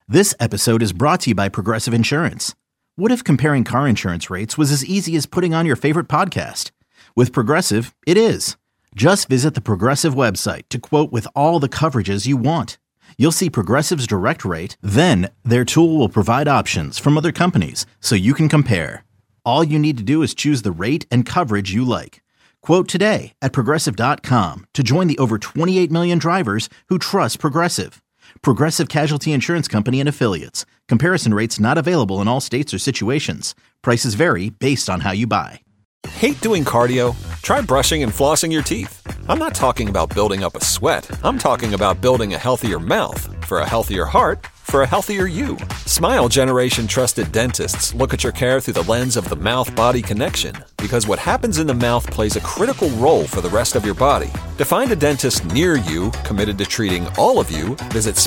This episode is brought to you by Progressive Insurance. What if comparing car insurance rates was as easy as putting on your favorite podcast? With Progressive, it is. Just visit the Progressive website to quote with all the coverages you want. You'll see Progressive's direct rate, then their tool will provide options from other companies so you can compare. All you need to do is choose the rate and coverage you like. Quote today at Progressive.com to join the over 28 million drivers who trust Progressive. Progressive Casualty Insurance Company and Affiliates. Comparison rates not available in all states or situations. Prices vary based on how you buy. Hate doing cardio? Try brushing and flossing your teeth. I'm not talking about building up a sweat. I'm talking about building a healthier mouth. For a healthier heart, for a healthier you. Smile Generation trusted dentists look at your care through the lens of the mouth-body connection, because what happens in the mouth plays a critical role for the rest of your body. To find a dentist near you committed to treating all of you, visit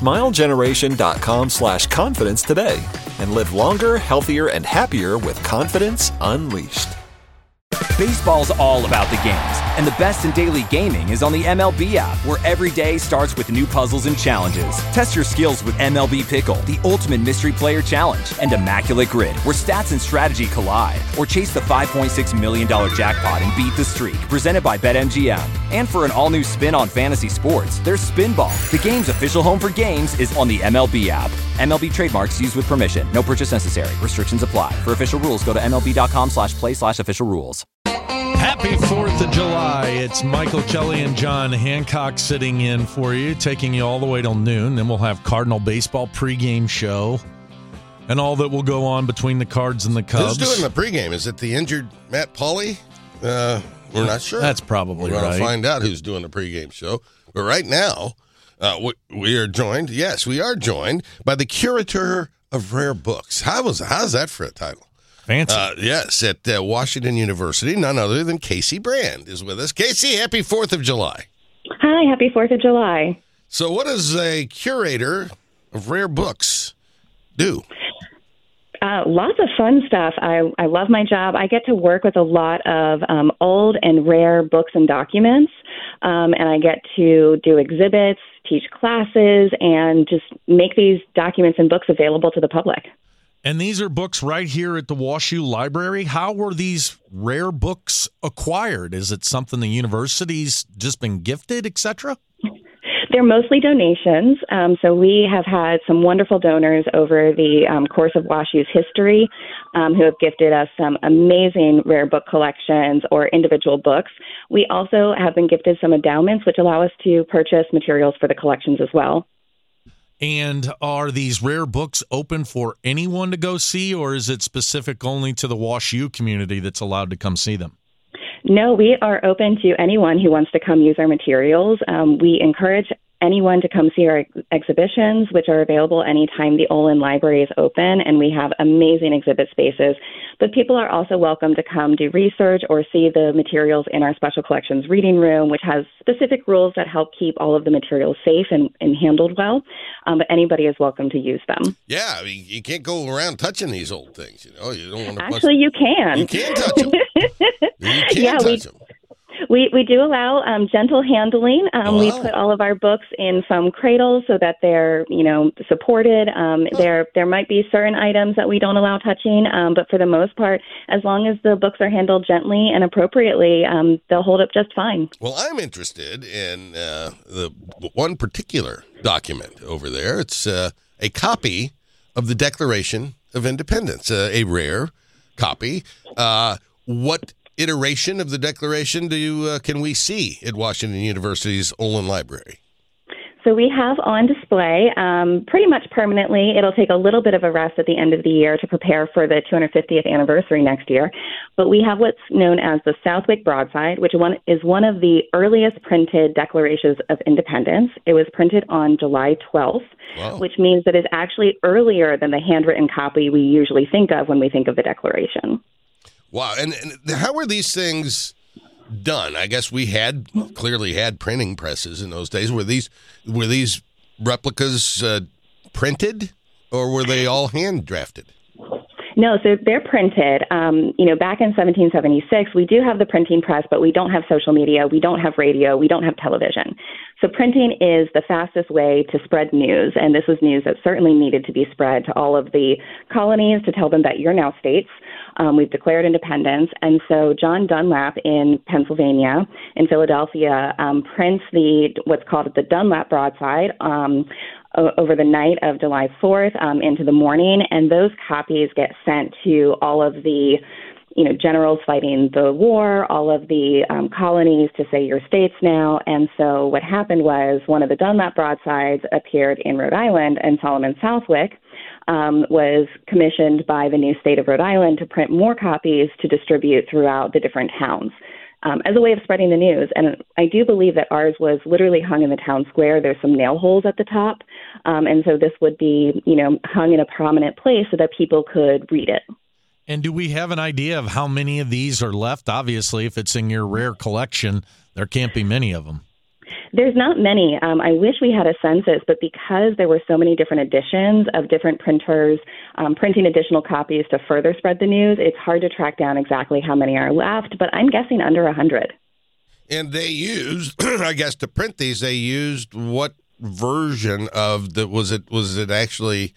smilegeneration.com/confidence today and live longer, healthier, and happier with confidence unleashed. Baseball's all about the games, and the best in daily gaming is on the MLB app, where every day starts with new puzzles and challenges. Test your skills with MLB Pickle, the ultimate mystery player challenge, and Immaculate Grid, where stats and strategy collide. Or chase the $5.6 million jackpot and beat the streak, presented by BetMGM. And for an all-new spin on fantasy sports, there's Spinball. The game's official home for games is on the MLB app. MLB trademarks used with permission. No purchase necessary. Restrictions apply. For official rules, go to MLB.com/play/official rules. Happy 4th of July. It's Michael Kelly and John Hancock sitting in for you, taking you all the way till noon. Then we'll have Cardinal baseball pregame show and all that will go on between the Cards and the Cubs. Who's doing the pregame? Is it the injured Matt Pauley? We're not sure. That's probably We're right. going to find out who's doing the pregame show. But right now, we are joined, by the curator of rare books. How's that for a title? Fancy. Yes, at Washington University, none other than Casey Brand is with us. Casey, happy 4th of July. Hi, happy 4th of July. So what does a curator of rare books do? Lots of fun stuff. I love my job. I get to work with a lot of old and rare books and documents, and I get to do exhibits, teach classes, and just make these documents and books available to the public. And these are books right here at the WashU Library. How were these rare books acquired? Is it something the university's just been gifted, etc.? They're mostly donations. So we have had some wonderful donors over the course of WashU's history who have gifted us some amazing rare book collections or individual books. We also have been gifted some endowments, which allow us to purchase materials for the collections as well. And are these rare books open for anyone to go see, or is it specific only to the WashU community that's allowed to come see them? No, we are open to anyone who wants to come use our materials. We encourage anyone to come see our exhibitions, which are available anytime the Olin Library is open, and we have amazing exhibit spaces. But people are also welcome to come do research or see the materials in our special collections reading room, which has specific rules that help keep all of the materials safe and handled well. But anybody is welcome to use them. Yeah, I mean, you can't go around touching these old things. You know, you don't want to. Actually, you can. You can touch them. You can touch them. We do allow gentle handling. We put all of our books in foam cradles so that they're, supported. There might be certain items that we don't allow touching, but for the most part, as long as the books are handled gently and appropriately, they'll hold up just fine. Well, I'm interested in the one particular document over there. It's a copy of the Declaration of Independence, a rare copy. What iteration of the Declaration can we see at Washington University's Olin Library? So we have on display pretty much permanently. It'll take a little bit of a rest at the end of the year to prepare for the 250th anniversary next year. But we have what's known as the Southwick Broadside, which is one of the earliest printed declarations of independence. It was printed on July 12th, which means that it's actually earlier than the handwritten copy we usually think of when we think of the Declaration. Wow. And how were these things done? I guess we clearly had printing presses in those days. Were these replicas printed, or were they all hand drafted? No, so they're printed. Back in 1776, we do have the printing press, but we don't have social media, we don't have radio, we don't have television. So printing is the fastest way to spread news, and this was news that certainly needed to be spread to all of the colonies to tell them that you're now states. We've declared independence, and so John Dunlap in Pennsylvania, in Philadelphia, prints what's called the Dunlap broadside over the night of July 4th into the morning, and those copies get sent to all of the generals fighting the war, all of the colonies to say you're states now. And so what happened was one of the Dunlap broadsides appeared in Rhode Island, and Solomon Southwick was commissioned by the new state of Rhode Island to print more copies to distribute throughout the different towns as a way of spreading the news. And I do believe that ours was literally hung in the town square. There's some nail holes at the top. And so this would be, hung in a prominent place so that people could read it. And do we have an idea of how many of these are left? Obviously, if it's in your rare collection, there can't be many of them. There's not many. I wish we had a census, but because there were so many different editions of different printers printing additional copies to further spread the news, it's hard to track down exactly how many are left, but I'm guessing under 100. And they used, I guess, to print these, they used what version of was it actually...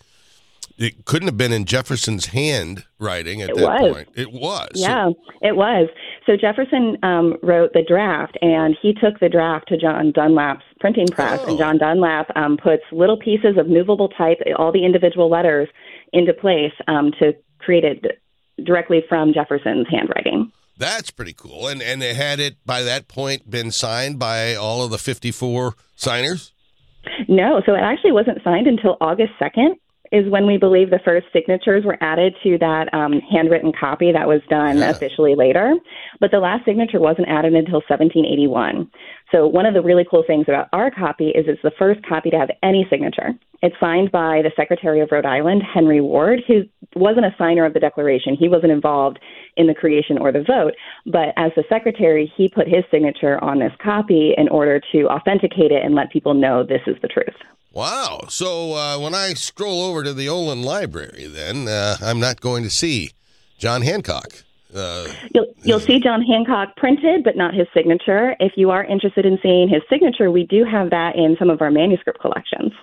It couldn't have been in Jefferson's handwriting at that point. It was. Yeah, it was. So Jefferson wrote the draft, and he took the draft to John Dunlap's printing press, and John Dunlap puts little pieces of movable type, all the individual letters, into place to create it directly from Jefferson's handwriting. That's pretty cool. And they had it, by that point, been signed by all of the 54 signers? No, so it actually wasn't signed until August 2nd. Is when we believe the first signatures were added to that handwritten copy that was done officially later. But the last signature wasn't added until 1781. So one of the really cool things about our copy is it's the first copy to have any signature. It's signed by the Secretary of Rhode Island, Henry Ward, who wasn't a signer of the Declaration. He wasn't involved in the creation or the vote. But as the Secretary, he put his signature on this copy in order to authenticate it and let people know this is the truth. Wow. So when I stroll over to the Olin Library, then I'm not going to see John Hancock. You'll see John Hancock printed, but not his signature. If you are interested in seeing his signature, we do have that in some of our manuscript collections.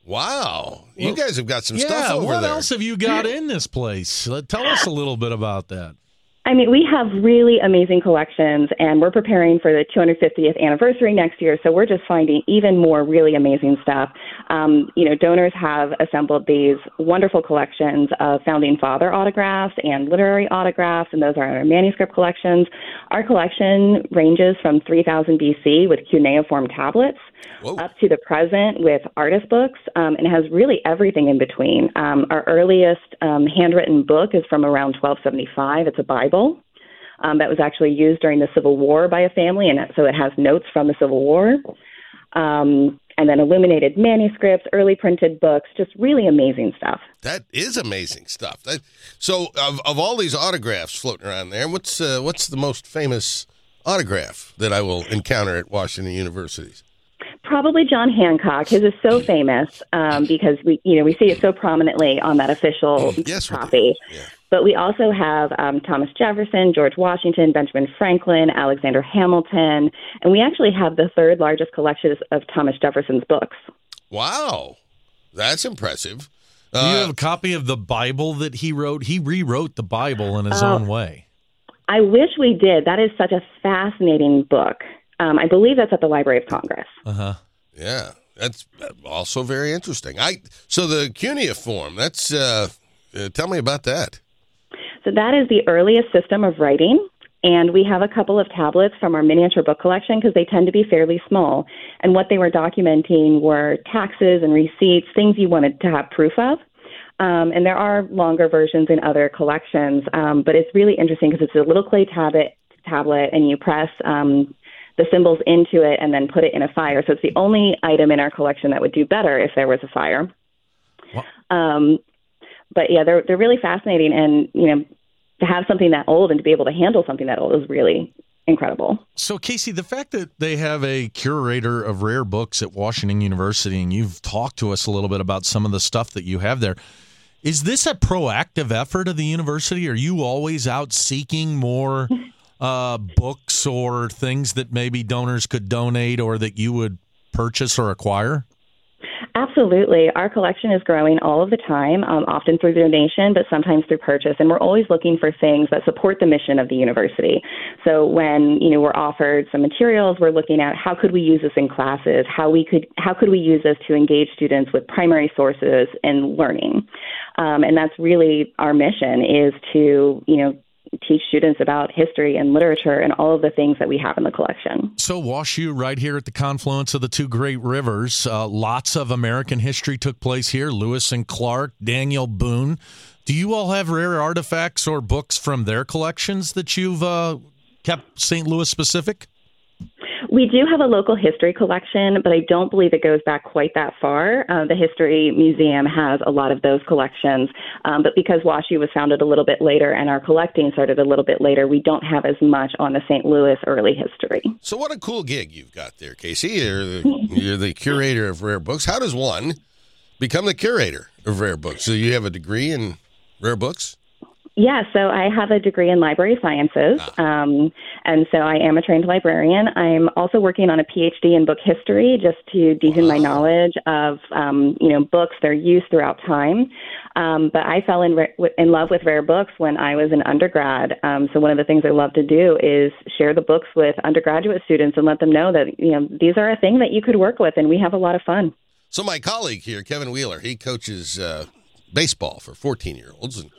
Wow. You guys have got some stuff over there. What else have you got in this place? Tell us a little bit about that. I mean, we have really amazing collections, and we're preparing for the 250th anniversary next year, so we're just finding even more really amazing stuff. Donors have assembled these wonderful collections of Founding Father autographs and literary autographs, and those are in our manuscript collections. Our collection ranges from 3000 BC with cuneiform tablets up to the present with artist books, and has really everything in between. Our earliest handwritten book is from around 1275. It's a Bible that was actually used during the Civil War by a family, and so it has notes from the Civil War. And then illuminated manuscripts, early printed books, just really amazing stuff. That is amazing stuff. So of all these autographs floating around there, what's the most famous autograph that I will encounter at Washington Universities? Probably John Hancock. His is so famous because we see it so prominently on that official copy. Yeah. But we also have Thomas Jefferson, George Washington, Benjamin Franklin, Alexander Hamilton, and we actually have the third largest collection of Thomas Jefferson's books. Wow, that's impressive. Do you have a copy of the Bible that he wrote? He rewrote the Bible in his own way. I wish we did. That is such a fascinating book. I believe that's at the Library of Congress. Uh-huh. Yeah, that's also very interesting. So the cuneiform, that's tell me about that. So that is the earliest system of writing, and we have a couple of tablets from our miniature book collection because they tend to be fairly small. And what they were documenting were taxes and receipts, things you wanted to have proof of. And there are longer versions in other collections, but it's really interesting because it's a little clay tablet, and you press the symbols into it and then put it in a fire. So it's the only item in our collection that would do better if there was a fire. But yeah, they're really fascinating, and to have something that old and to be able to handle something that old is really incredible. So Casey, the fact that they have a curator of rare books at Washington University, and you've talked to us a little bit about some of the stuff that you have there, Is this a proactive effort of the university? Are you always out seeking more books or things that maybe donors could donate or that you would purchase or acquire? Absolutely. Our collection is growing all of the time, often through donation, but sometimes through purchase. And we're always looking for things that support the mission of the university. So when, we're offered some materials, we're looking at how could we use this in classes? How could we use this to engage students with primary sources in learning? And that's really our mission, is to, teach students about history and literature and all of the things that we have in the collection. So WashU, right here at the confluence of the two great rivers, lots of American history took place here. Lewis and Clark, Daniel Boone. Do you all have rare artifacts or books from their collections that you've kept St. Louis specific? We do have a local history collection, but I don't believe it goes back quite that far. The History Museum has a lot of those collections, but because WashU was founded a little bit later and our collecting started a little bit later, we don't have as much on the St. Louis early history. So what a cool gig you've got there, Casey. You're the curator of rare books. How does one become the curator of rare books? So you have a degree in rare books? Yeah, so I have a degree in library sciences, and so I am a trained librarian. I'm also working on a PhD in book history, just to deepen my knowledge of, books, their use throughout time. But I fell in love with rare books when I was an undergrad. So one of the things I love to do is share the books with undergraduate students and let them know that, these are a thing that you could work with, and we have a lot of fun. So my colleague here, Kevin Wheeler, he coaches baseball for 14-year-olds, and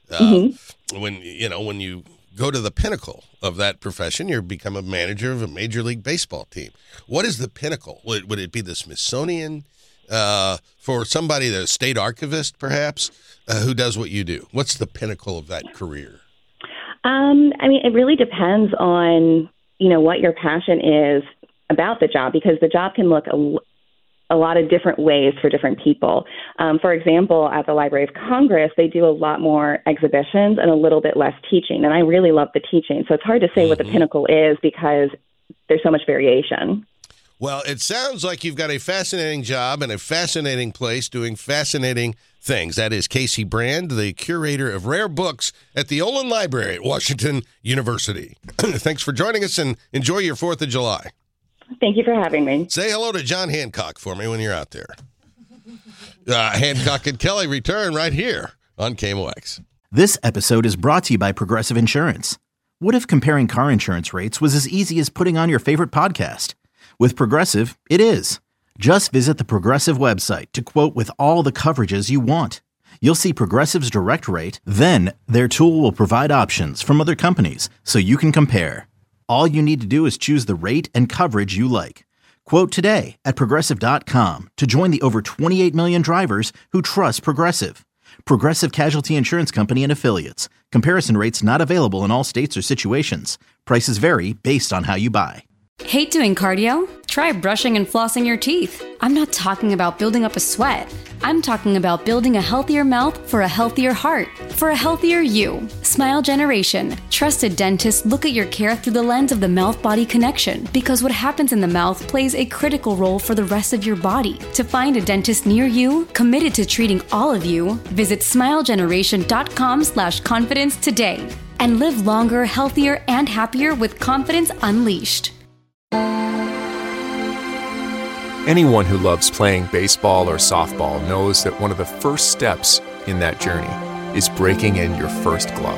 when you go to the pinnacle of that profession, you become a manager of a Major League Baseball team. What is the pinnacle? Would it be the Smithsonian for somebody, the state archivist, perhaps, who does what you do? What's the pinnacle of that career? It really depends on, what your passion is about the job, because the job can look a lot of different ways for different people. For example, at the Library of Congress, they do a lot more exhibitions and a little bit less teaching. And I really love the teaching. So it's hard to say what the pinnacle is because there's so much variation. Well, it sounds like you've got a fascinating job and a fascinating place doing fascinating things. That is Casey Brand, the curator of rare books at the Olin Library at Washington University. Thanks for joining us, and enjoy your 4th of July. Thank you for having me. Say hello to John Hancock for me when you're out there. Hancock and Kelly return right here on KMOX. This episode is brought to you by Progressive Insurance. What if comparing car insurance rates was as easy as putting on your favorite podcast? With Progressive, it is. Just visit the Progressive website to quote with all the coverages you want. You'll see Progressive's direct rate, then their tool will provide options from other companies so you can compare. All you need to do is choose the rate and coverage you like. Quote today at Progressive.com to join the over 28 million drivers who trust Progressive. Progressive Casualty Insurance Company and Affiliates. Comparison rates not available in all states or situations. Prices vary based on how you buy. Hate doing cardio? Try brushing and flossing your teeth. I'm not talking about building up a sweat. I'm talking about building a healthier mouth for a healthier heart, for a healthier you. Smile Generation. Trusted dentists look at your care through the lens of the mouth-body connection, because what happens in the mouth plays a critical role for the rest of your body. To find a dentist near you, committed to treating all of you, visit smilegeneration.com/confidence today and live longer, healthier, and happier with confidence unleashed. Anyone who loves playing baseball or softball knows that one of the first steps in that journey is breaking in your first glove.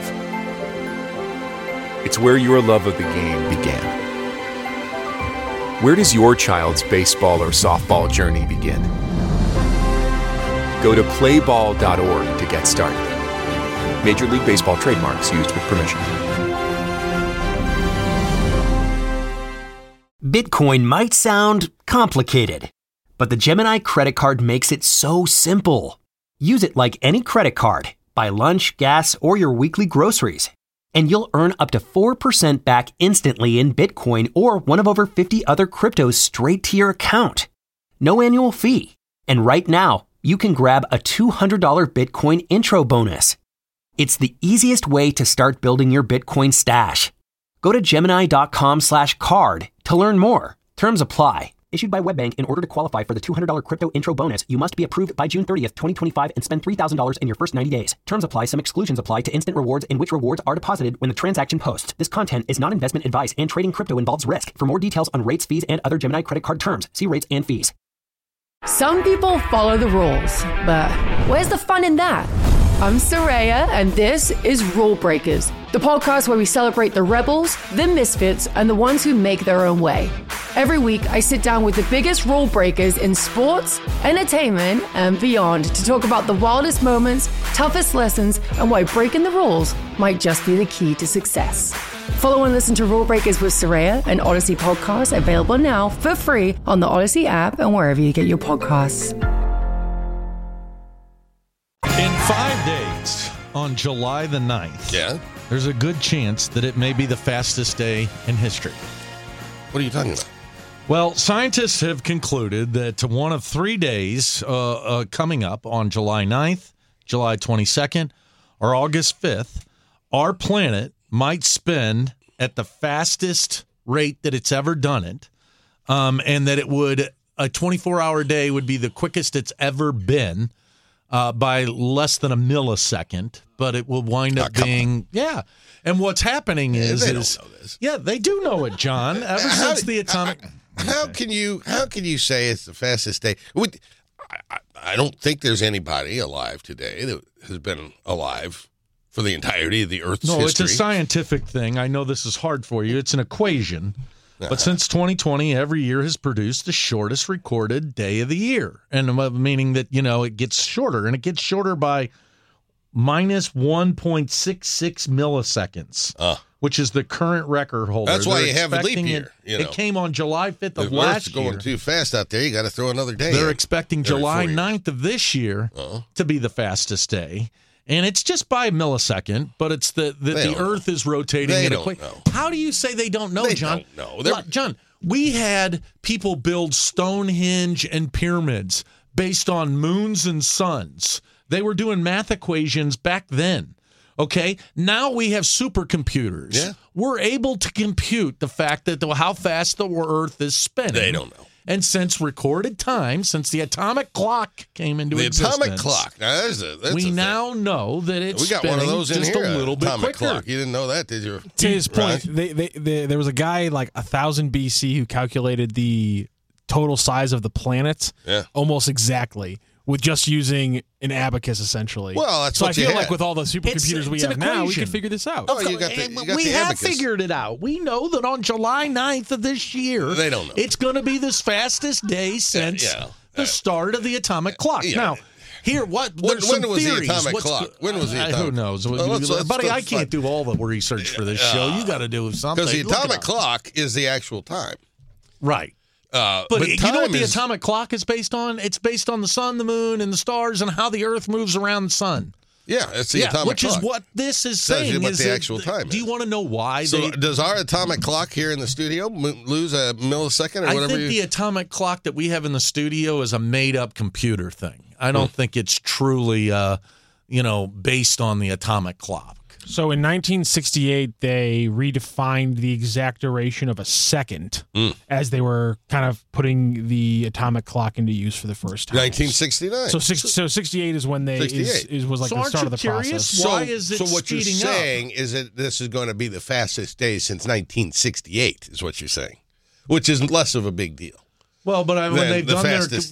It's where your love of the game began. Where does your child's baseball or softball journey begin? Go to playball.org to get started. Major League Baseball trademarks used with permission. Bitcoin might sound complicated, but the Gemini credit card makes it so simple. Use it like any credit card. Buy lunch, gas, or your weekly groceries, and you'll earn up to 4% back instantly in Bitcoin or one of over 50 other cryptos straight to your account. No annual fee. And right now, you can grab a $200 Bitcoin intro bonus. It's the easiest way to start building your Bitcoin stash. Go to Gemini.com/card to learn more. Terms apply. Issued by WebBank. In order to qualify for the $200 crypto intro bonus, you must be approved by June 30th, 2025 and spend $3,000 in your first 90 days. Terms apply. Some exclusions apply to instant rewards in which rewards are deposited when the transaction posts. This content is not investment advice and trading crypto involves risk. For more details on rates, fees, and other Gemini credit card terms, see rates and fees. Some people follow the rules, but where's the fun in that? I'm Soraya, and this is Rule Breakers, the podcast where we celebrate the rebels, the misfits, and the ones who make their own way. Every week, I sit down with the biggest rule breakers in sports, entertainment, and beyond to talk about the wildest moments, toughest lessons, and why breaking the rules might just be the key to success. Follow and listen to Rule Breakers with Soraya, an Odyssey podcast available now for free on the Odyssey app and wherever you get your podcasts. In 5 days, on July the 9th, there's a good chance that it may be the fastest day in history. What are you talking about? Well, scientists have concluded that one of 3 days coming up on July 9th, July 22nd, or August 5th, our planet might spin at the fastest rate that it's ever done it, and that a 24-hour day would be the quickest it's ever been by less than a millisecond, but it will wind up being, And what's happening is they don't know this. Yeah, they do know it, John. Ever since the atomic... How can you say it's the fastest day? I don't think there's anybody alive today that has been alive for the entirety of the Earth's history. No, it's a scientific thing. I know this is hard for you. It's an equation. But since 2020, every year has produced the shortest recorded day of the year. And meaning that, it gets shorter. And it gets shorter by minus 1.66 milliseconds, which is the current record holder. That's why you have a leap year. It came on July 5th of last year. If going too fast out there, you got to throw another day They're expecting July 9th of this year to be the fastest day. And it's just by a millisecond, but it's the Earth is rotating. They don't know. How do you say they don't know, John? They don't know. John, we had people build Stonehenge and pyramids based on moons and suns. They were doing math equations back then. Okay, now we have supercomputers. Yeah. We're able to compute the fact that how fast the Earth is spinning. They don't know. And since recorded time, since the atomic clock came into existence, atomic clock. Now we now know that it's we got one of those in just here, a little bit quicker. Clock. You didn't know that, did you? To his point, there was a guy like 1000 BC who calculated the total size of the planet almost exactly with just using an abacus, essentially. Well, that's so what I you feel had. like with all the supercomputers we have now, we can figure this out. Oh, you got the we have abacus. figured it out. We know that on July 9th of this year, they don't know. It's going to be the fastest day since the start of the atomic clock. Yeah. Now, here, when was the atomic clock? When was the atomic? Who knows? Buddy, I can't do all the research for this show. You got to do something. Because the atomic clock is the actual time. Right. But you know what the atomic clock is based on? It's based on the sun, the moon, and the stars, and how the Earth moves around the sun. Yeah, it's the atomic which clock. Is what this is Tells saying. you what is the actual time do you want to know why? So does our atomic clock here in the studio lose a millisecond or whatever? I think the atomic clock that we have in the studio is a made-up computer thing. I don't think it's truly, based on the atomic clock. So in 1968, they redefined the exact duration of a second as they were kind of putting the atomic clock into use for the first time. 1969. So 68 is when they was like the start of the process. Why is it so what you're speeding up? saying is that this is going to be the fastest day since 1968 is what you're saying, which is less of a big deal. Well, but when they've done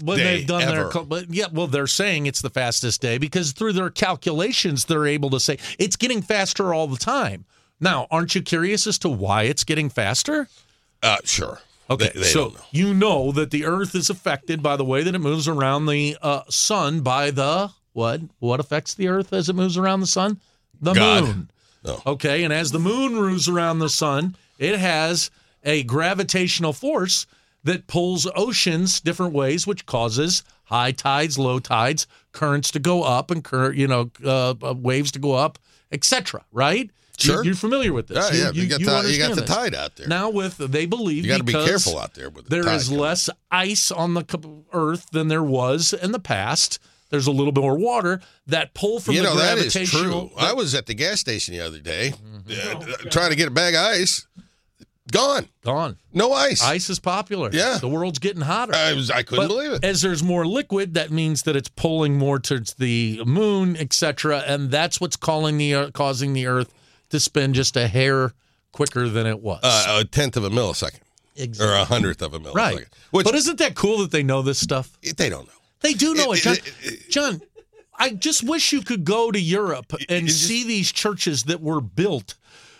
ever. they're saying it's the fastest day because through their calculations, they're able to say it's getting faster all the time. Now, aren't you curious as to why it's getting faster? Sure. Okay, they so don't know. you know that the Earth is affected by the way that it moves around the sun by the what? What affects the Earth as it moves around the sun? The moon. No. Okay, and as the moon moves around the sun, it has a gravitational force that pulls oceans different ways, which causes high tides, low tides, currents to go up, and waves to go up, etc. Right? Sure. You're familiar with this. You got the tide out there. Now, they believe you got to be careful out there with the there tide is less ice on the Earth than there was in the past. There's a little bit more water. That pull from the gravitational. That is true. I was at the gas station the other day trying to get a bag of ice. Gone. No ice. Ice is popular. Yeah. The world's getting hotter. I couldn't believe it. As there's more liquid, that means that it's pulling more towards the moon, etc., and that's what's causing the Earth to spin just a hair quicker than it was. A tenth of a millisecond. Exactly. Or a hundredth of a millisecond. Right. But isn't that cool that they know this stuff? They don't know. They do know it, John. John, I just wish you could go to Europe and see these churches that were built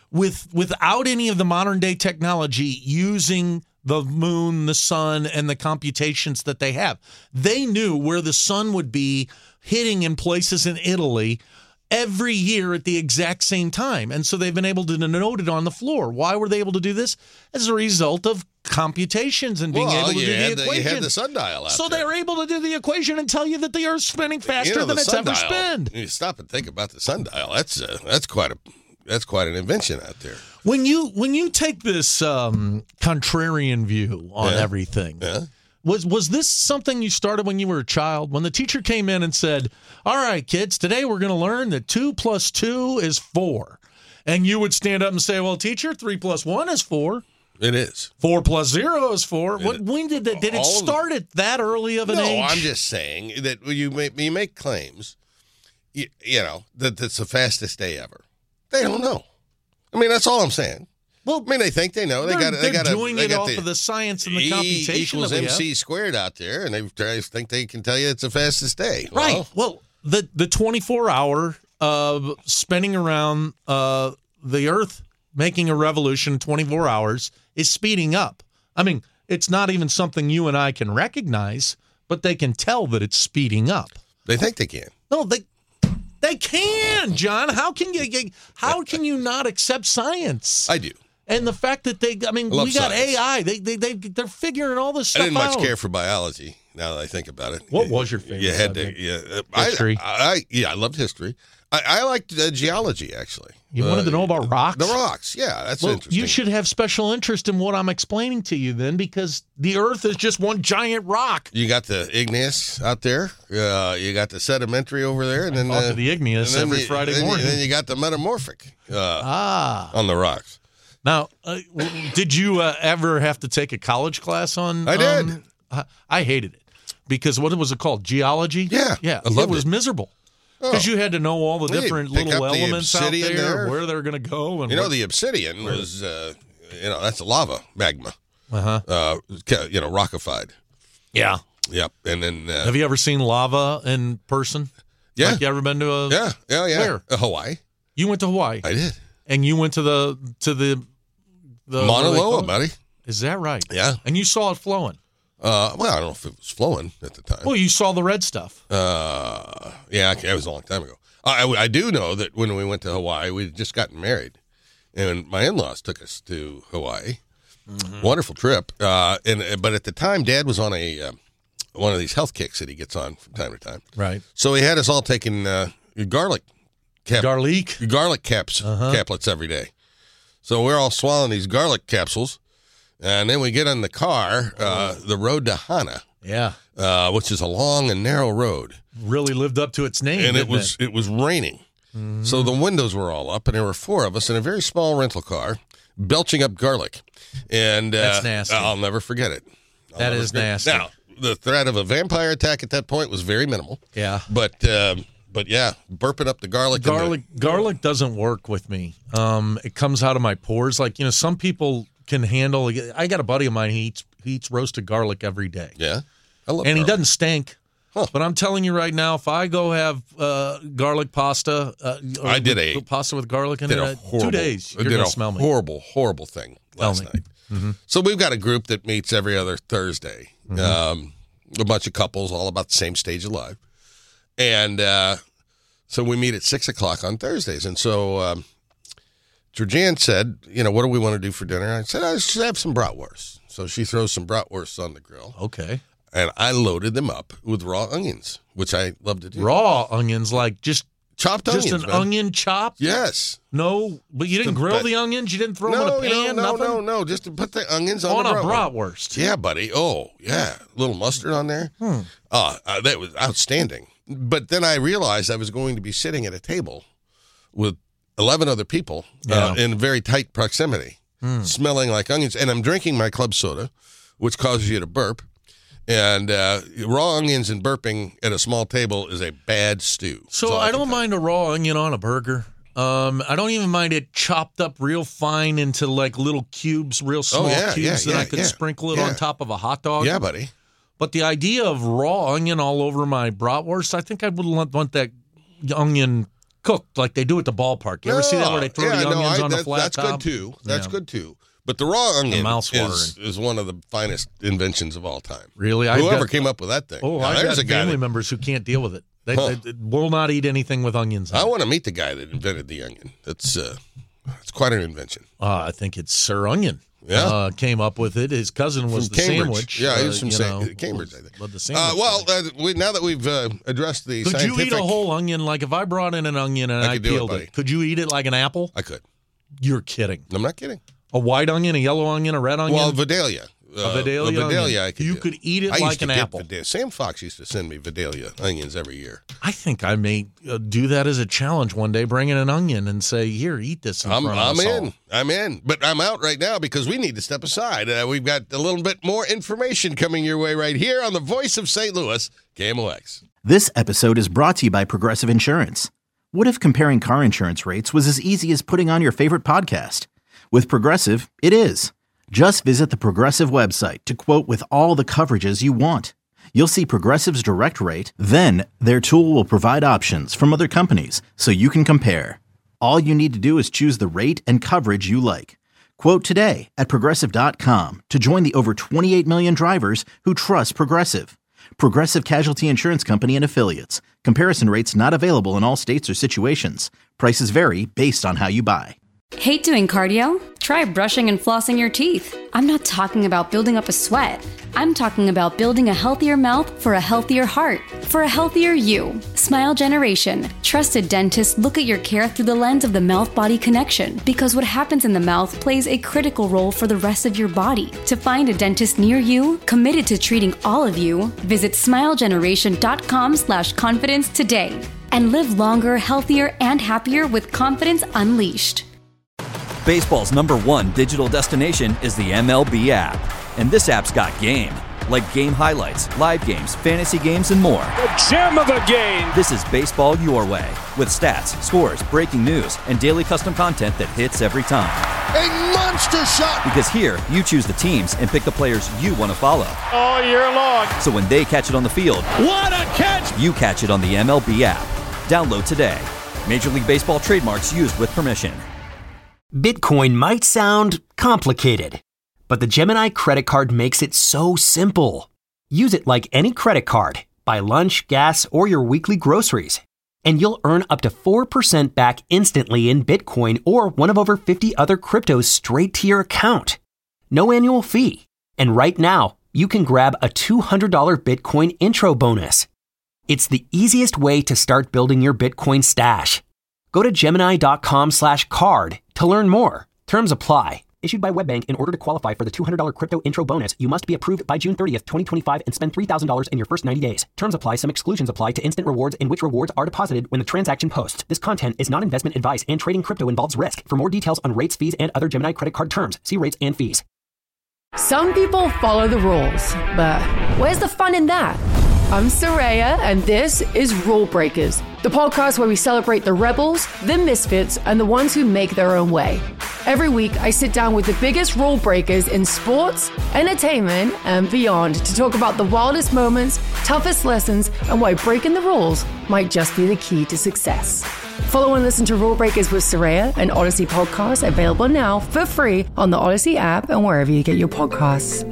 without any of the modern day technology, using the moon, the sun, and the computations that they have. They knew where the sun would be hitting in places in Italy every year at the exact same time. And so they've been able to note it on the floor. Why were they able to do this? As a result of computations and being able to do the equation. You had the sundial out so there. they were able to do the equation and tell you that the Earth's spinning faster than it's ever spun. You stop and think about the sundial. That's quite an invention out there. When you take this contrarian view on everything, was this something you started when you were a child? When the teacher came in and said, "All right, kids, today we're going to learn that 2 + 2 is 4," and you would stand up and say, "Well, teacher, 3 + 1 is 4." It is. 4 + 0 is 4. When did it start at that early of an age? No, I'm just saying that you make claims, you know, that it's the fastest day ever. They don't know. I mean, that's all I'm saying. Well, I mean, they think they know. They're doing it off of the science and the computation equals that we MC have. squared out there, and they think they can tell you it's the fastest day. Right. Well, the 24-hour spinning around the Earth, making a revolution in 24 hours, is speeding up. I mean, it's not even something you and I can recognize, but they can tell that it's speeding up. They think they can. No, they can, John. How can you not accept science? I do. And the fact that we got science. AI. They're figuring all this stuff out. I didn't much care for biology. Now that I think about it, what was your favorite subject? History. I loved history. I liked geology, actually. You wanted to know about rocks? The rocks, yeah, that's interesting. You should have special interest in what I'm explaining to you then, because the Earth is just one giant rock. You got the igneous out there. You got the sedimentary over there. And then the igneous every Friday morning. And then you got the metamorphic on the rocks. Now, did you ever have to take a college class on? I did. I hated it because what was it called? Geology? Yeah. It was miserable. Because you had to know all the different little elements out there, where they're going to go. And the obsidian was, that's lava, magma. Rockified. Yeah. Yep. And then. Have you ever seen lava in person? Yeah. Like you ever been to a. Yeah. Where? Hawaii. You went to Hawaii. I did. And you went to the Mauna Loa, buddy. Is that right? Yeah. And you saw it flowing. I don't know if it was flowing at the time. Well, you saw the red stuff. Yeah, it was a long time ago. I do know that when we went to Hawaii, we had just gotten married, and my in-laws took us to Hawaii. Mm-hmm. Wonderful trip. But at the time, Dad was on one of these health kicks that he gets on from time to time. Right. So he had us all taking garlic caplets every day. So we're all swallowing these garlic capsules. And then we get in the car, the road to Hana, which is a long and narrow road. Really lived up to its name, and it was raining, so the windows were all up, and there were 4 of us in a very small rental car, belching up garlic, and that's nasty. I'll never forget it. That is nasty. Now, the threat of a vampire attack at that point was very minimal. Yeah, but yeah, burping up the garlic. Garlic doesn't work with me. It comes out of my pores. Like some people can handle. I got a buddy of mine. He eats roasted garlic every day. Yeah, I love. And garlic. He doesn't stink. Huh. But I'm telling you right now, if I go have garlic pasta, I did pasta with garlic in it. 2 days, you're gonna smell me. Horrible thing last night. Mm-hmm. So we've got a group that meets every other Thursday. Mm-hmm. A bunch of couples, all about the same stage of life, and so we meet at 6:00 on Thursdays. And so Georgianne said, what do we want to do for dinner? I said, I should have some bratwurst. So she throws some bratwursts on the grill. Okay. And I loaded them up with raw onions, which I love to do. Raw onions, like just chopped onions. Just an man. onion chop? Yes. No, but you didn't grill the onions? You didn't throw them in a pan? No. Just to put the onions on a the bratwurst. Yeah, buddy. Oh, yeah. A little mustard on there. That was outstanding. But then I realized I was going to be sitting at a table with 11 other people in very tight proximity. smelling like onions, and I'm drinking my club soda, which causes you to burp. And raw onions and burping at a small table is a bad stew. So I don't mind a raw onion on a burger. I don't even mind it chopped up real fine into like little cubes, real small cubes that I could sprinkle it on top of a hot dog. Yeah, buddy. But the idea of raw onion all over my bratwurst, I think I would want that onion cooked like they do at the ballpark. You ever see that where they throw the onions on the flat top? That's good too. That's good too. But the raw onion is one of the finest inventions of all time. Really? Whoever came up with that thing. Oh, I've got family members who can't deal with it. They will not eat anything with onions. I want to meet the guy that invented the onion. It's quite an invention. I think it's Sir Onion. Yeah. Came up with it. His cousin was from the Cambridge. sandwich. Yeah, he was from Cambridge, I think. Now that we've addressed the scientific... Could you eat a whole onion? Like if I brought in an onion and I peeled it, could you eat it like an apple? I could. You're kidding. I'm not kidding. A white onion, a yellow onion, a red onion? Well, Vidalia. A Vidalia onion. You could eat it like an apple. Sam Fox used to send me Vidalia onions every year. I think I may do that as a challenge one day, bring in an onion and say, here, eat this. I'm in. But I'm out right now because we need to step aside. We've got a little bit more information coming your way right here on the Voice of St. Louis, KMOX. This episode is brought to you by Progressive Insurance. What if comparing car insurance rates was as easy as putting on your favorite podcast? With Progressive, it is. Just visit the Progressive website to quote with all the coverages you want. You'll see Progressive's direct rate, then their tool will provide options from other companies so you can compare. All you need to do is choose the rate and coverage you like. Quote today at Progressive.com to join the over 28 million drivers who trust Progressive. Progressive Casualty Insurance Company and Affiliates. Comparison rates not available in all states or situations. Prices vary based on how you buy. Hate doing cardio? Try brushing and flossing your teeth. I'm not talking about building up a sweat. I'm talking about building a healthier mouth for a healthier heart, for a healthier you. Smile Generation. Trusted dentists look at your care through the lens of the mouth-body connection because what happens in the mouth plays a critical role for the rest of your body. To find a dentist near you, committed to treating all of you, visit smilegeneration.com/confidence today and live longer, healthier, and happier with confidence unleashed. Baseball's #1 digital destination is the MLB app. And this app's got game. Like game highlights, live games, fantasy games, and more. The gem of the game! This is baseball your way. With stats, scores, breaking news, and daily custom content that hits every time. A monster shot! Because here, you choose the teams and pick the players you want to follow. All year long. So when they catch it on the field, what a catch! You catch it on the MLB app. Download today. Major League Baseball trademarks used with permission. Bitcoin might sound complicated, but the Gemini credit card makes it so simple. Use it like any credit card. Buy lunch, gas, or your weekly groceries. And you'll earn up to 4% back instantly in Bitcoin or one of over 50 other cryptos straight to your account. No annual fee. And right now, you can grab a $200 Bitcoin intro bonus. It's the easiest way to start building your Bitcoin stash. Go to Gemini.com/card to learn more. Terms apply. Issued by WebBank. In order to qualify for the $200 crypto intro bonus, you must be approved by June 30th, 2025 and spend $3,000 in your first 90 days. Terms apply. Some exclusions apply to instant rewards in which rewards are deposited when the transaction posts. This content is not investment advice and trading crypto involves risk. For more details on rates, fees, and other Gemini credit card terms, see rates and fees. Some people follow the rules, but where's the fun in that? I'm Saraya, and this is Rule Breakers, the podcast where we celebrate the rebels, the misfits, and the ones who make their own way. Every week, I sit down with the biggest rule breakers in sports, entertainment, and beyond to talk about the wildest moments, toughest lessons, and why breaking the rules might just be the key to success. Follow and listen to Rule Breakers with Saraya, an Odyssey podcast available now for free on the Odyssey app and wherever you get your podcasts.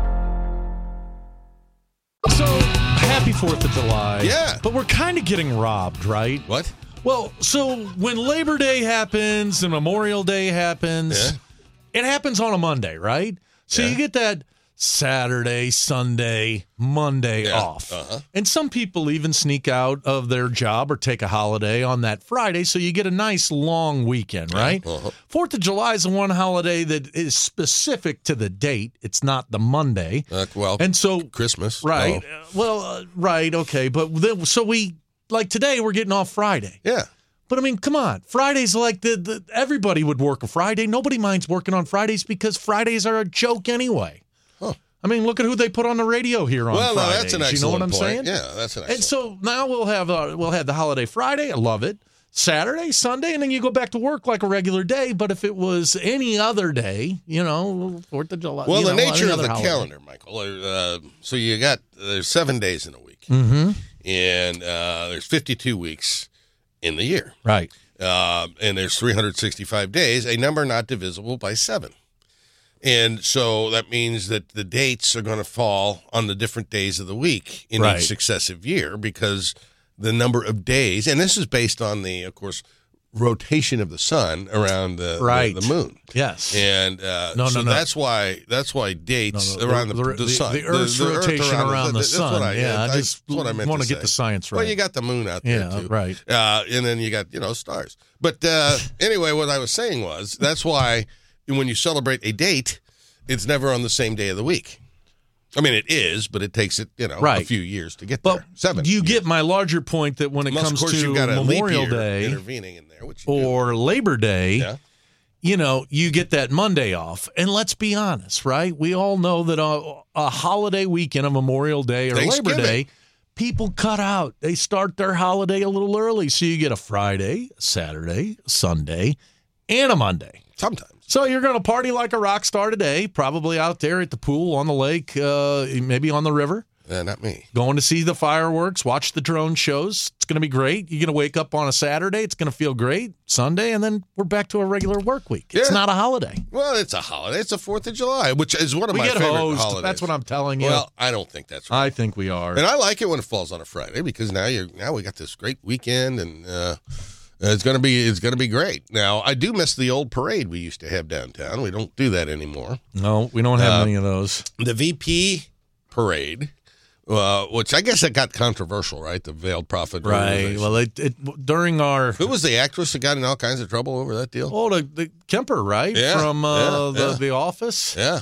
So, happy 4th of July. Yeah. But we're kind of getting robbed, right? What? Well, so when Labor Day happens and Memorial Day happens, it happens on a Monday, right? So you get that Saturday, Sunday, Monday off. And some people even sneak out of their job or take a holiday on that Friday, so you get a nice long weekend, right? 4th of July is the one holiday that is specific to the date. It's not the Monday. And so Christmas. Right. Right, okay. But so we, like today, we're getting off Friday. Yeah. But I mean, come on. Fridays like everybody would work a Friday. Nobody minds working on Fridays because Fridays are a joke anyway. Huh. I mean, look at who they put on the radio here on Fridays. Well, that's an excellent You know what I'm point. saying? Yeah, that's an excellent And so now we'll have the holiday Friday. I love it. Saturday, Sunday, and then you go back to work like a regular day. But if it was any other day, 4th of July. Well, the nature of the holiday. calendar, Michael. So there's 7 days in a week, and there's 52 weeks in the year, right? And there's 365 days, a number not divisible by 7. And so that means that the dates are going to fall on the different days of the week in each successive year because the number of days, and this is based on the, of course, rotation of the sun around the moon. Yes. And that's why dates around the sun. The Earth's rotation around the sun. That's what I meant want to get say. the science right. Well, you got the moon out there too. Right. And then you got, stars. But anyway, what I was saying was that's why when you celebrate a date, it's never on the same day of the week. I mean, it is, but it takes it, a few years to get there. 7 You get my larger point that when it comes to you've got a Memorial leap year Day intervening in there, or Labor Day, you get that Monday off. And let's be honest, right? We all know that a holiday weekend, a Memorial Day or Labor Day, people cut out. They start their holiday a little early. So you get a Friday, Saturday, Sunday, and a Monday. Sometimes. So you're going to party like a rock star today, probably out there at the pool, on the lake, maybe on the river. Not me. Going to see the fireworks, watch the drone shows. It's going to be great. You're going to wake up on a Saturday. It's going to feel great. Sunday, and then we're back to a regular work week. It's not a holiday. Well, it's a holiday. It's the 4th of July, which is one of my favorite holidays. That's what I'm telling you. Well, I don't think that's right. I think we are. And I like it when it falls on a Friday because now we got this great weekend and it's gonna be great. Now I do miss the old parade we used to have downtown. We don't do that anymore. No, we don't have many of those. The VP parade, which I guess it got controversial, right? The Veiled Prophet, right? Well, during our who was the actress that got in all kinds of trouble over that deal? Oh, the Kemper, right? Yeah, from the Office. Yeah.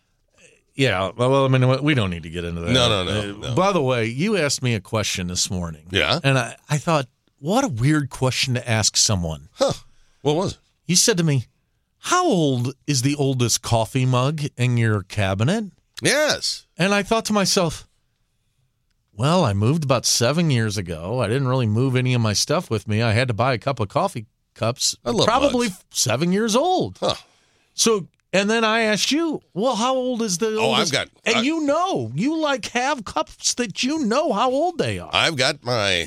Yeah, well, I mean, we don't need to get into that. No. By the way, you asked me a question this morning. Yeah. And I thought, what a weird question to ask someone. Huh. What was it? You said to me, how old is the oldest coffee mug in your cabinet? Yes. And I thought to myself, well, I moved about 7 years ago. I didn't really move any of my stuff with me. I had to buy a couple of coffee cups. I love probably mugs. 7 years old. Huh. So, and then I asked you, well, how old is the oldest? You have cups that you know how old they are. I've got my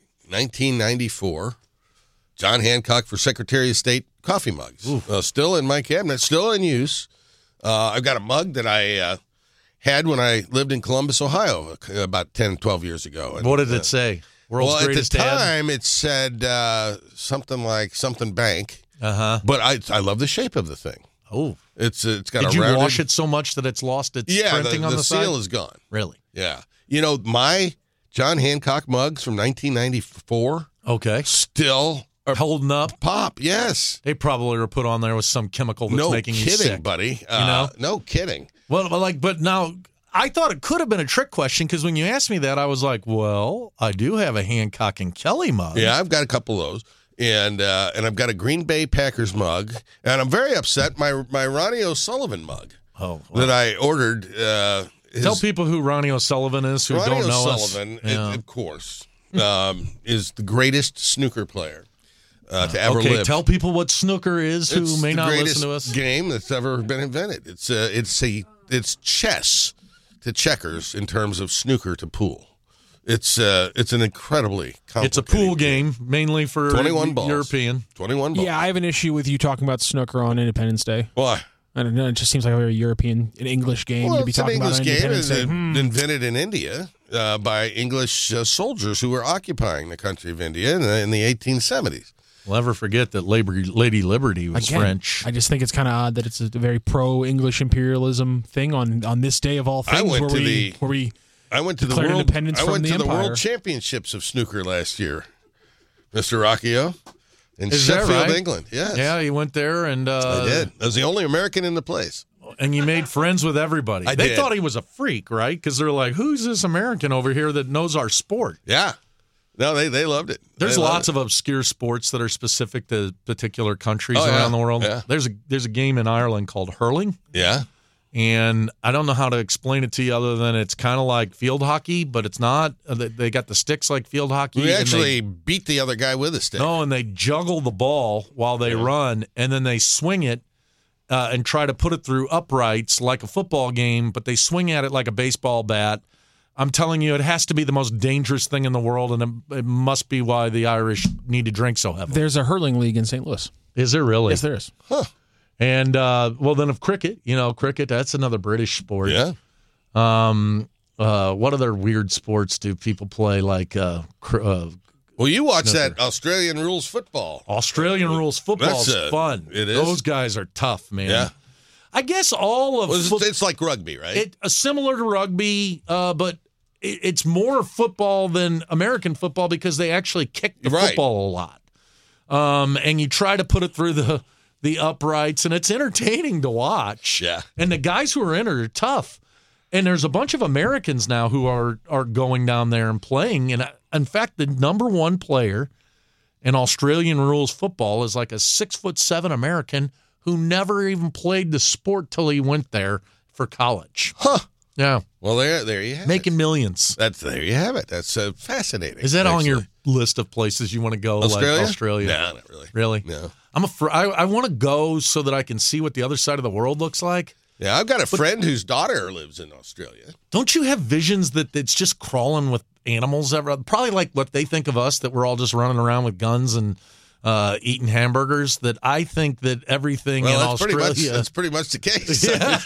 1994 John Hancock for Secretary of State coffee mugs. Still in my cabinet, still in use. I've got a mug that I had when I lived in Columbus, Ohio, about 10, 12 years ago. And, what did it say? World's greatest at the dad? time, it said something like something bank. Uh-huh. But I love the shape of the thing. Oh. It's got Did a you rounded... wash it so much that it's lost its printing on the side? The seal is gone. Really? Yeah. My John Hancock mugs from 1994 still are holding up. Pop, yes. They probably were put on there with some chemical that's making you sick. No kidding, buddy. No kidding. Well, but now I thought it could have been a trick question because when you asked me that, I was like, well, I do have a Hancock and Kelly mug. Yeah, I've got a couple of those. And I've got a Green Bay Packers mug. And I'm very upset, my Ronnie O'Sullivan mug that I ordered. Tell people who Ronnie O'Sullivan is who Ronnie don't know O'Sullivan, of course, is the greatest snooker player to ever live. Tell people what snooker is who may not listen to us. It's the greatest game that's ever been invented. It's chess to checkers in terms of snooker to pool. It's an incredibly complicated It's a pool game, mainly for 21 balls. European. 21 balls. Yeah, I have an issue with you talking about snooker on Independence Day. Why? I don't know. It just seems like a very European, an English game to be talking about on Independence Day. Invented in India by English soldiers who were occupying the country of India in the 1870s. We'll never forget that Lady Liberty was French. I just think it's kind of odd that it's a very pro-English imperialism thing on this day of all things. I went to the World Championships of snooker last year, Mr. Rocchio, in Sheffield, England. Yes. Yeah, you went there, and I did. I was the only American in the place. And you made friends with everybody. They thought he was a freak, right? Because they're like, "Who's this American over here that knows our sport?" Yeah. No, they loved it. There's lots of obscure sports that are specific to particular countries around the world. Yeah. There's a game in Ireland called hurling. Yeah. And I don't know how to explain it to you other than it's kind of like field hockey, but it's not. They got the sticks like field hockey. We actually beat the other guy with a stick. No, and they juggle the ball while they run, and then they swing it and try to put it through uprights like a football game, but they swing at it like a baseball bat. I'm telling you, it has to be the most dangerous thing in the world, and it must be why the Irish need to drink so heavily. There's a hurling league in St. Louis. Is there really? Yes, there is. Huh. And, well, then of cricket, cricket, that's another British sport. Yeah. What other weird sports do people play like well, you watch snooker. that Australian rules football. Australian rules football is fun. It is. Those guys are tough, man. Yeah. I guess all of it's like rugby, right? Similar to rugby, but it's more football than American football because they actually kick the football a lot. And you try to put it through the uprights, and it's entertaining to watch. Yeah. And the guys who are in it are tough. And there's a bunch of Americans now who are going down there and playing. And in fact, the number one player in Australian rules football is like a 6'7" American who never even played the sport till he went there for college. Huh. Yeah. Well, there you have Making millions. There you have it. That's fascinating. Is that on your list of places you want to go? Australia? Like Australia? No, not really. Really? No. I want to go so that I can see what the other side of the world looks like. Yeah, I've got a friend whose daughter lives in Australia. Don't you have visions that it's just crawling with animals? Probably like what they think of us, that we're all just running around with guns and eating hamburgers. That I think that everything in Australia. That's pretty much the case. Yeah.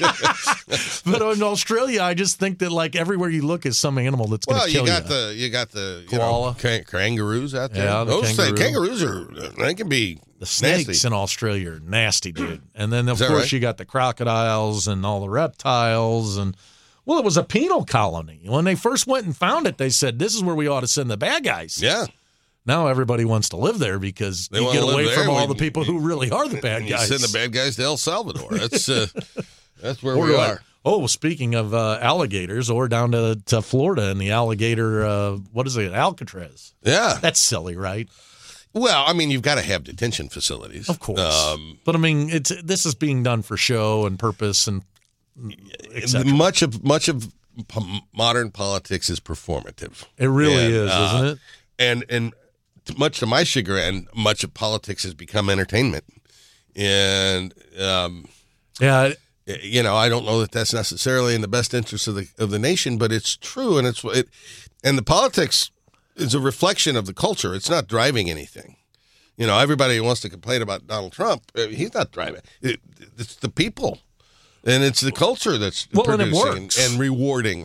But in Australia, I just think that like everywhere you look is some animal that's going to kill you. You got the koala, kangaroos out there. Yeah, kangaroos they can be the snakes nasty. in Australia are nasty, dude. And then of course right? you got the crocodiles and all the reptiles and. Well, it was a penal colony. When they first went and found it, they said, this is where we ought to send the bad guys. Yeah. Now everybody wants to live there because They you wanna get live away there from all when- the people who really are the bad You guys. send the bad guys to El Salvador. That's where we like, are. oh, well, speaking of alligators, or down to Florida and the alligator, what is it, Alcatraz? Yeah. That's silly, right? Well, I mean, you've got to have detention facilities. Of course. But, I mean, this is being done for show and purpose and et cetera. Much of modern politics is performative. It really is, isn't it? And much to my chagrin, much of politics has become entertainment. And yeah, I don't know that that's necessarily in the best interest of the nation, but it's true, and and the politics is a reflection of the culture. It's not driving anything. Everybody wants to complain about Donald Trump. He's not driving. It's the people. And it's the culture that's producing and it works. and rewarding.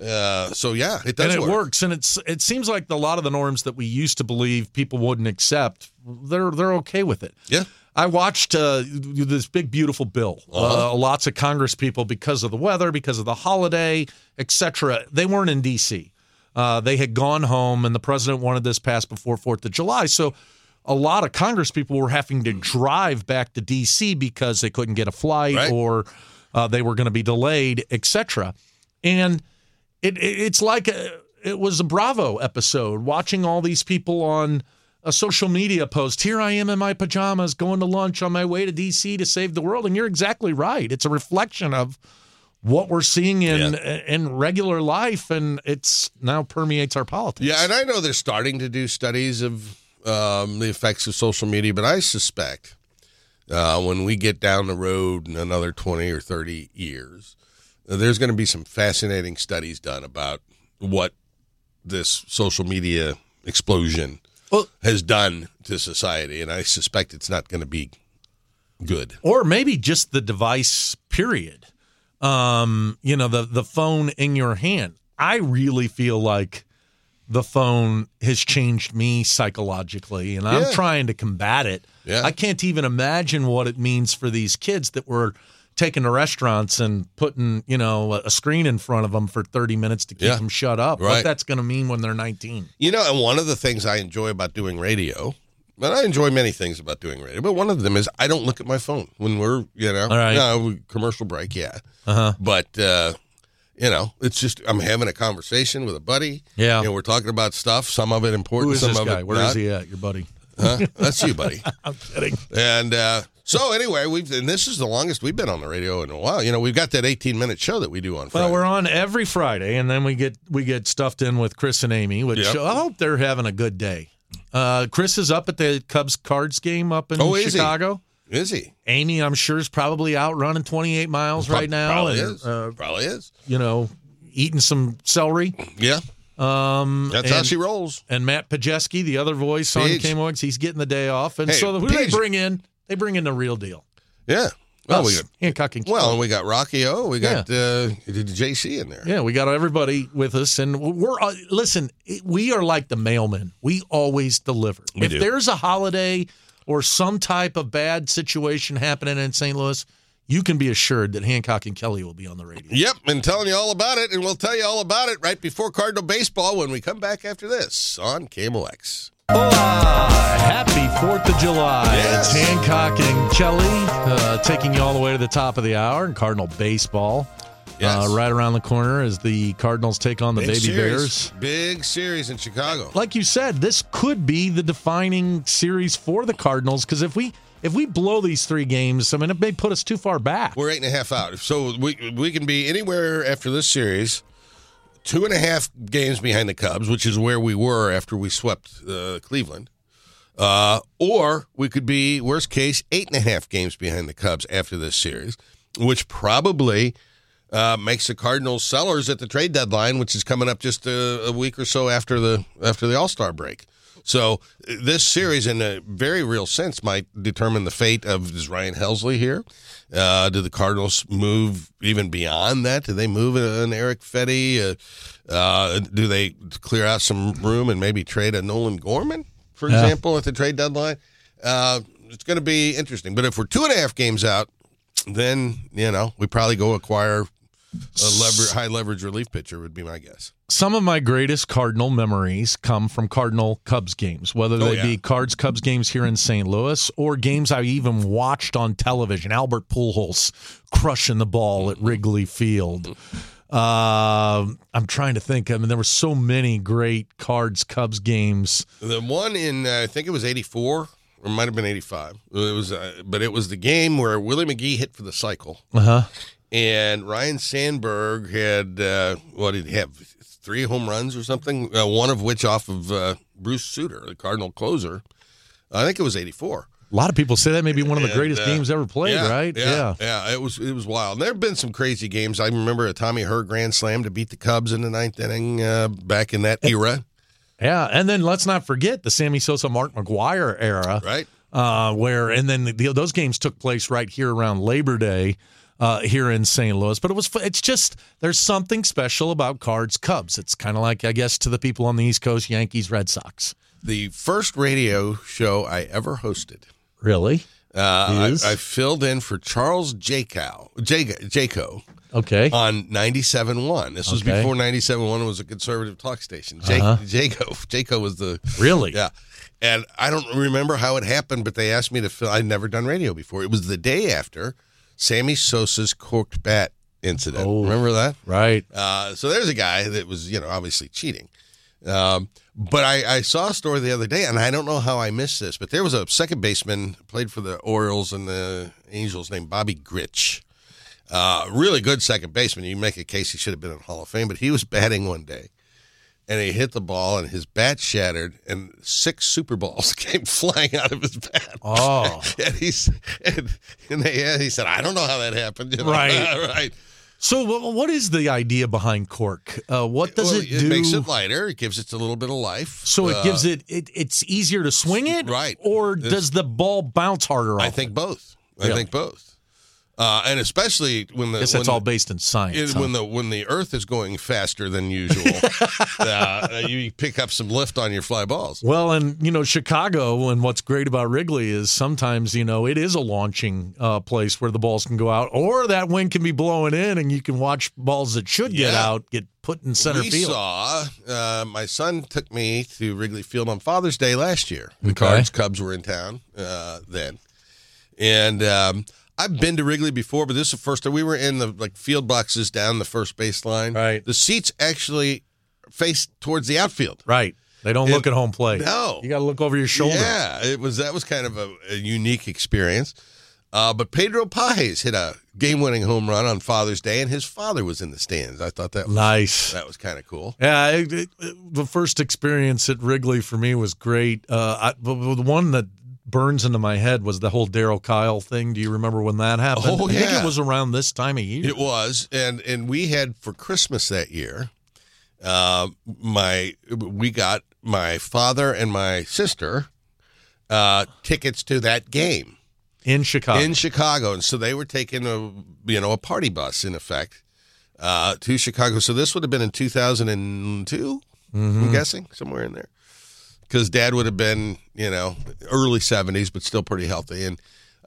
So yeah, it does. And it work. works, and it seems like a lot of the norms that we used to believe people wouldn't accept, they're okay with it. Yeah, I watched this big beautiful bill. Lots of Congress people, because of the weather, because of the holiday, etc. They weren't in D.C. They had gone home, and the president wanted this passed before 4th of July. So a lot of Congress people were having to drive back to D.C. because they couldn't get a flight or they were going to be delayed, etc. And it's like it was a Bravo episode, watching all these people on a social media post. Here I am in my pajamas going to lunch on my way to D.C. to save the world. And you're exactly right. It's a reflection of what we're seeing in regular life, and it's now permeates our politics. Yeah, and I know they're starting to do studies of the effects of social media, but I suspect when we get down the road in another 20 or 30 years, there's going to be some fascinating studies done about what this social media explosion has done to society, and I suspect it's not going to be good. Or maybe just the device, period. The phone in your hand. I really feel like the phone has changed me psychologically, and I'm trying to combat it. Yeah. I can't even imagine what it means for these kids that were taking to restaurants and putting, a screen in front of them for 30 minutes to keep them shut up. Right. What that's going to mean when they're 19. And one of the things I enjoy about doing radio, and I enjoy many things about doing radio, but one of them is I don't look at my phone when we're, All right. commercial break, Uh-huh. But it's just I'm having a conversation with a buddy. Yeah. We're talking about stuff, some of it important, Who is some this of guy? it Where not. is he at, your buddy? Huh? That's you, buddy. I'm kidding. And so anyway, and this is the longest we've been on the radio in a while. We've got that 18-minute show that we do on Friday. Well, we're on every Friday, and then we get stuffed in with Chris and Amy, which I hope they're having a good day. Chris is up at the Cubs-Cards game up in Chicago. Is he? Amy, I'm sure, is probably out running 28 miles right now. Probably is. Eating some celery. Yeah. That's how she rolls. And Matt Pajeski, the other voice on KMOX, he's getting the day off. And so who do they bring in? They bring in the real deal. Yeah. Well, we got Hancock and Kelly. Well, and we got Rocky O. We got JC in there. Yeah, we got everybody with us. And we're listen, we are like the mailmen. We always deliver. If there's a holiday or some type of bad situation happening in St. Louis, you can be assured that Hancock and Kelly will be on the radio. Yep, and telling you all about it, and we'll tell you all about it right before Cardinal Baseball when we come back after this on KMOX. Happy 4th of July. Yes. It's Hancock and Kelly taking you all the way to the top of the hour in Cardinal Baseball. Yes. Right around the corner as the Cardinals take on the Baby Bears. Big series in Chicago. Like you said, this could be the defining series for the Cardinals because if we blow these 3 games, I mean, it may put us too far back. We're 8.5 out. So we can be anywhere after this series, 2.5 games behind the Cubs, which is where we were after we swept Cleveland. Or we could be, worst case, 8.5 games behind the Cubs after this series, which probably makes the Cardinals sellers at the trade deadline, which is coming up just a week or so after the All-Star break. So this series, in a very real sense, might determine the fate of, is Ryan Helsley here? Do the Cardinals move even beyond that? Do they move an Eric Fetty? Do they clear out some room and maybe trade a Nolan Gorman, for example, at the trade deadline? It's going to be interesting. But if we're 2.5 games out, then, we probably go acquire a high leverage relief pitcher would be my guess. Some of my greatest Cardinal memories come from Cardinal Cubs games, whether they be Cubs games here in St. Louis or games I even watched on television. Albert Pujols crushing the ball at Wrigley Field. I'm trying to think. I mean, there were so many great Cubs games. The one in, I think it was 84. Or it might have been 85. It was, but it was the game where Willie McGee hit for the cycle. And Ryan Sandberg had, what did he have, 3 home runs or something? One of which off of Bruce Sutter, the Cardinal closer. I think it was 84. A lot of people say that may be one of the greatest games ever played, right? Yeah. It was wild. And there have been some crazy games. I remember a Tommy Herr grand slam to beat the Cubs in the 9th inning back in that era. Yeah, and then let's not forget the Sammy Sosa, Mark McGwire era, right? And then those games took place right here around Labor Day here in St. Louis. But it's just there's something special about Cubs. It's kind of like, I guess, to the people on the East Coast, Yankees, Red Sox. The first radio show I ever hosted. Really? I filled in for Charles Jaco. Okay. On 97.1. This was before 97.1 was a conservative talk station. Jaco was the... Really? Yeah. And I don't remember how it happened, but they asked me to fill... I'd never done radio before. It was the day after Sammy Sosa's corked bat incident. Oh, remember that? Right. So there's a guy that was, obviously cheating. But I saw a story the other day, and I don't know how I missed this, but there was a second baseman played for the Orioles and the Angels named Bobby Grich. Really good second baseman. You make a case he should have been in Hall of Fame, but he was batting one day, and he hit the ball, and his bat shattered, and 6 Super Balls came flying out of his bat. Oh. And he said, I don't know how that happened. Right. Right. So what is the idea behind cork? What does it do? It makes it lighter. It gives it a little bit of life. So it gives it's easier to swing it? Right. Or does the ball bounce harder off I think both. I think both. And especially when the... I guess that's all based in science. When the Earth is going faster than usual, you pick up some lift on your fly balls. Well, and, Chicago, and what's great about Wrigley is sometimes, it is a launching place where the balls can go out, or that wind can be blowing in, and you can watch balls that should get out get put in center field. We saw, my son took me to Wrigley Field on Father's Day last year. The Cubs were in town then. And I've been to Wrigley before, but this is the first time. We were in the field boxes down the first base line. Right. The seats actually face towards the outfield. Right. They don't look at home plate. No. You got to look over your shoulder. Yeah, that was kind of a unique experience. But Pedro Pages hit a game-winning home run on Father's Day, and his father was in the stands. I thought that was nice. That was kind of cool. Yeah, the first experience at Wrigley for me was great. The one that burns into my head was the whole Darryl Kyle thing. Do you remember when that happened? Oh, yeah. I think it was around this time of year. It was, and we had for Christmas that year, we got my father and my sister tickets to that game in Chicago. And so they were taking a party bus in effect to Chicago. So this would have been in 2002, I'm guessing, somewhere in there. Because Dad would have been, early 70s, but still pretty healthy. And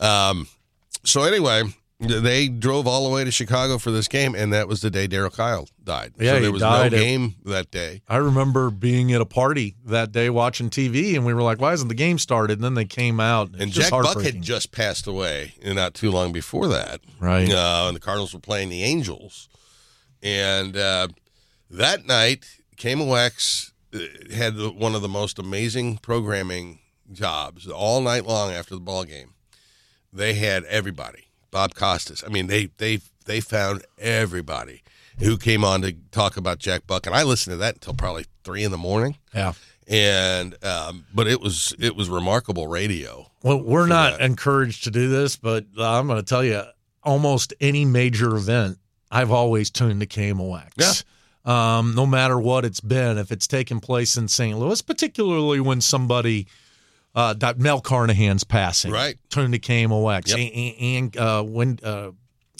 so anyway, they drove all the way to Chicago for this game, and that was the day Darryl Kyle died. Yeah, so there was no game that day. I remember being at a party that day watching TV, and we were like, why hasn't the game started? And then they came out. And Jack Buck had just passed away not too long before that. Right. And the Cardinals were playing the Angels. And that night, KMOX had one of the most amazing programming jobs all night long after the ball game. They had everybody. Bob Costas. I mean, they found everybody who came on to talk about Jack Buck, and I listened to that until probably 3 a.m. Yeah. And but it was remarkable radio. Well, we're not encouraged to do this, but I'm going to tell you, almost any major event, I've always tuned to KMOX. Yeah. No matter what it's been, if it's taken place in St. Louis, particularly when somebody, Mel Carnahan's passing, right? Tune to KMOX. Yep.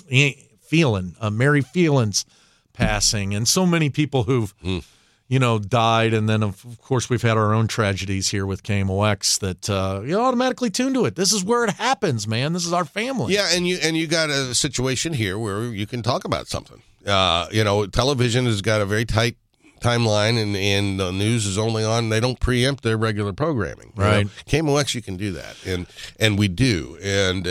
And Mary Phelan's passing, and so many people who've, died. And then, of course, we've had our own tragedies here with KMOX that you automatically tune to it. This is where it happens, man. This is our family. Yeah, and you got a situation here where you can talk about something. Television has got a very tight timeline, and the news is only on. They don't preempt their regular programming. Right. KMOX, you can do that, and we do, and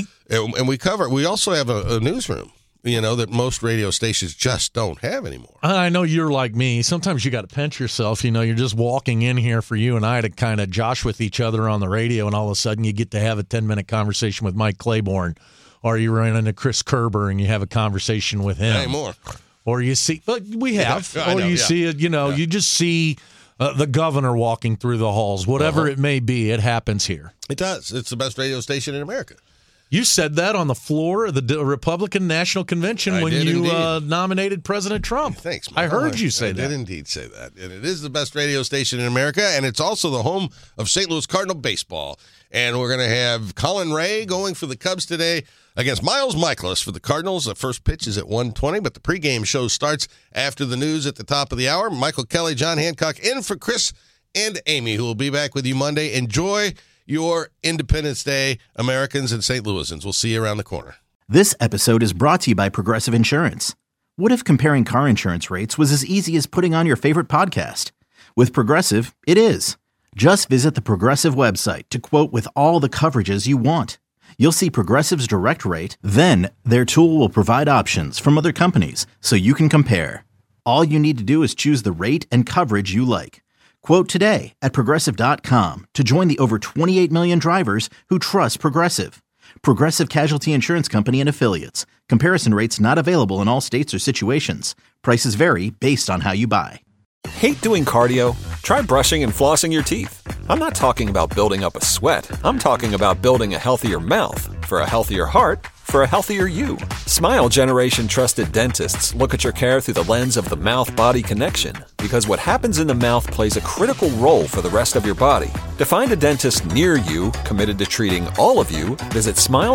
we cover. We also have a newsroom, that most radio stations just don't have anymore. I know you're like me. Sometimes you got to pinch yourself. You're just walking in here for you and I to kind of josh with each other on the radio, and all of a sudden you get to have a 10-minute conversation with Mike Claiborne. Or you run into Chris Kerber and you have a conversation with him. Anymore. Or you see, but we have. Yeah, or you see it, you just see the governor walking through the halls. Whatever it may be, it happens here. It does. It's the best radio station in America. You said that on the floor of the Republican National Convention when you nominated President Trump. Thanks, Mike. I heard you say that. I did indeed say that. And it is the best radio station in America, and it's also the home of St. Louis Cardinal baseball. And we're going to have Colin Ray going for the Cubs today against Miles Michaelis for the Cardinals. The first pitch is at 1:20, but the pregame show starts after the news at the top of the hour. Michael Kelly, John Hancock in for Chris and Amy, who will be back with you Monday. Enjoy your Independence Day, Americans and St. Louisans. We'll see you around the corner. This episode is brought to you by Progressive Insurance. What if comparing car insurance rates was as easy as putting on your favorite podcast? With Progressive, it is. Just visit the Progressive website to quote with all the coverages you want. You'll see Progressive's direct rate, then their tool will provide options from other companies so you can compare. All you need to do is choose the rate and coverage you like. Quote today at Progressive.com to join the over 28 million drivers who trust Progressive. Progressive Casualty Insurance Company and Affiliates. Comparison rates not available in all states or situations. Prices vary based on how you buy. Hate doing cardio? Try brushing and flossing your teeth. I'm not talking about building up a sweat. I'm talking about building a healthier mouth. For a healthier heart, for a healthier you. Smile Generation trusted dentists look at your care through the lens of the mouth-body connection, because what happens in the mouth plays a critical role for the rest of your body. To find a dentist near you committed to treating all of you, visit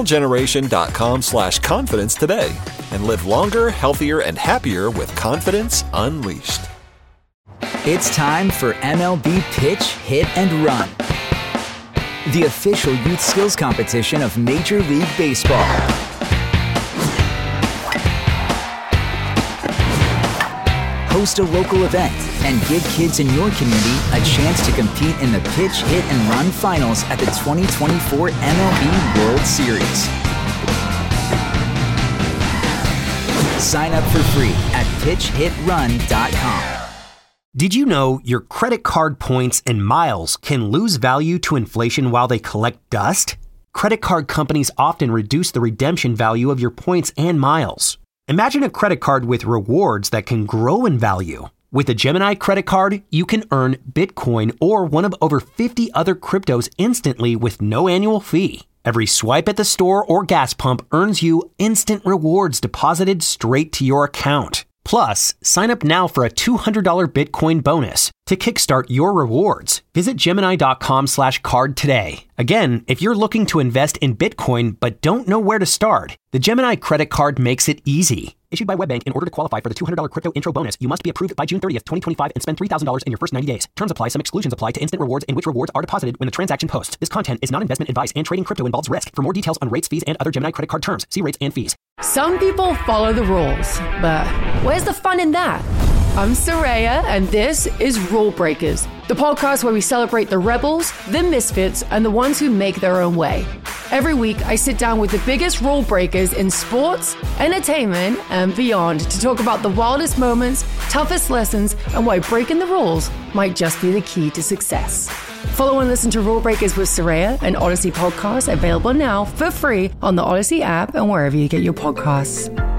smilegeneration.com/confidence today and live longer, healthier, and happier with confidence unleashed. It's time for MLB Pitch, Hit, and Run, the official youth skills competition of Major League Baseball. Host a local event and give kids in your community a chance to compete in the Pitch, Hit, and Run Finals at the 2024 MLB World Series. Sign up for free at pitchhitrun.com. Did you know your credit card points and miles can lose value to inflation while they collect dust? Credit card companies often reduce the redemption value of your points and miles. Imagine a credit card with rewards that can grow in value. With a Gemini credit card, you can earn Bitcoin or one of over 50 other cryptos instantly with no annual fee. Every swipe at the store or gas pump earns you instant rewards deposited straight to your account. Plus, sign up now for a $200 Bitcoin bonus. To kickstart your rewards, visit Gemini.com/card today. Again, if you're looking to invest in Bitcoin but don't know where to start, the Gemini credit card makes it easy. Issued by WebBank, in order to qualify for the $200 crypto intro bonus, you must be approved by June 30th, 2025 and spend $3,000 in your first 90 days. Terms apply. Some exclusions apply to instant rewards in which rewards are deposited when the transaction posts. This content is not investment advice and trading crypto involves risk. For more details on rates, fees, and other Gemini credit card terms, see rates and fees. Some people follow the rules, but where's the fun in that? I'm Saraya, and this is Rule Breakers, the podcast where we celebrate the rebels, the misfits, and the ones who make their own way. Every week, I sit down with the biggest rule breakers in sports, entertainment, and beyond to talk about the wildest moments, toughest lessons, and why breaking the rules might just be the key to success. Follow and listen to Rule Breakers with Saraya, an Odyssey podcast available now for free on the Odyssey app and wherever you get your podcasts.